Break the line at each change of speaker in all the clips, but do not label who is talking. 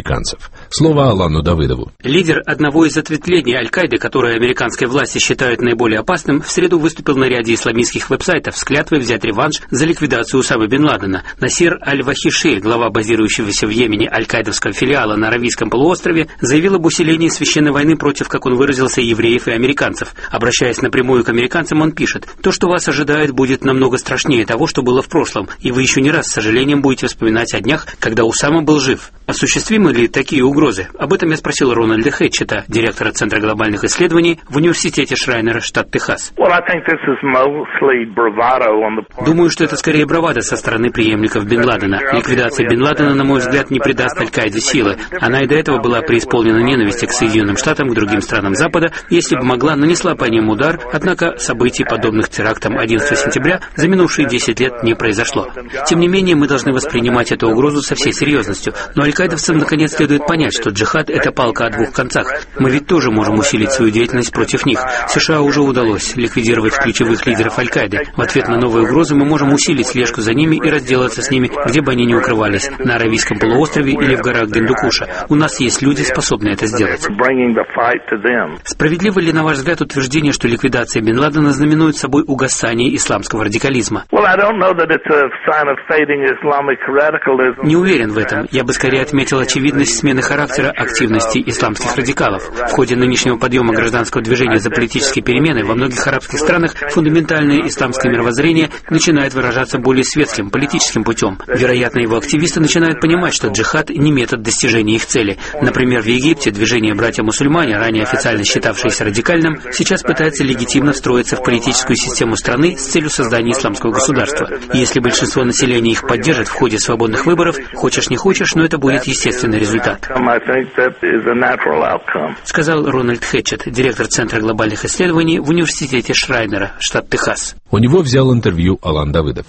американцев. Слово Алану Давыдову.
Лидер одного из ответвлений Аль-Каиды, которое американские власти считают наиболее опасным, в среду выступил на ряде исламистских веб-сайтов с клятвой взять реванш за ликвидацию Усамы бен Ладена. Насир Аль-Вахиши, глава базирующегося в Йемене аль-Каидовского филиала на Аравийском полуострове, заявил об усилении священной войны против, как он выразился, евреев и американцев. Обращаясь напрямую к американцам, он пишет: «То, что вас ожидает, будет намного страшнее того, что было в прошлом, и вы еще не раз с сожалением будете вспоминать о днях, когда Усама был жив». Осуществимы ли такие угрозы? Об этом я спросил Рональда Хэтчета, директора Центра глобальных исследований в университете Шрайнера, штат Техас. Думаю, что это скорее бравада со стороны преемников бен Ладена. Ликвидация бен Ладена, на мой взгляд, не придаст Аль-Каиде силы. Она и до этого была преисполнена ненависти к Соединенным Штатам, к другим странам Запада. Если бы могла, нанесла по ним удар, однако событий, подобных терактам 11 сентября, за минувшие 10 лет не произошло. Тем не менее, мы должны воспринимать эту угрозу со всей серьезностью. Но аль-каидовцам наконец следует понять, что джихад – это палка о двух концах. Мы ведь тоже можем усилить свою деятельность против них. США уже удалось ликвидировать ключевых лидеров Аль-Каиды. В ответ на новые угрозы мы можем усилить слежку за ними и разделаться с ними, где бы они ни укрывались, на Аравийском полуострове или в горах Гиндукуша. У нас есть люди, способные это сделать. Справедливо ли, на ваш взгляд, утверждение, что ликвидация бен Ладена знаменует собой угасание исламского радикализма? Не уверен в этом. Я бы скорее отметил очевидность смены характера активности исламских радикалов. В ходе нынешнего подъема гражданского движения за политические перемены во многих арабских странах фундаментальное исламское мировоззрение начинает выражаться более светским, политическим путем. Вероятно, его активисты начинают понимать, что джихад не метод достижения их цели. Например, в Египте движение «Братья-мусульмане», ранее официально считавшееся радикальным, сейчас пытается легитимно встроиться в политическую систему страны с целью создания исламского государства. И если большинство населения их поддержит в ходе свободных выборов, хочешь не хочешь, но это будет естественный результат. Сказал Рональд Хэтчет, директор Центра глобальных исследований в университете Шрайнера, штат Техас.
У него взял интервью Алан Давыдов.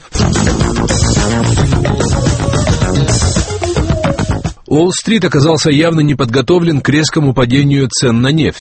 Уолл-стрит оказался явно не подготовлен к резкому падению цен на нефть.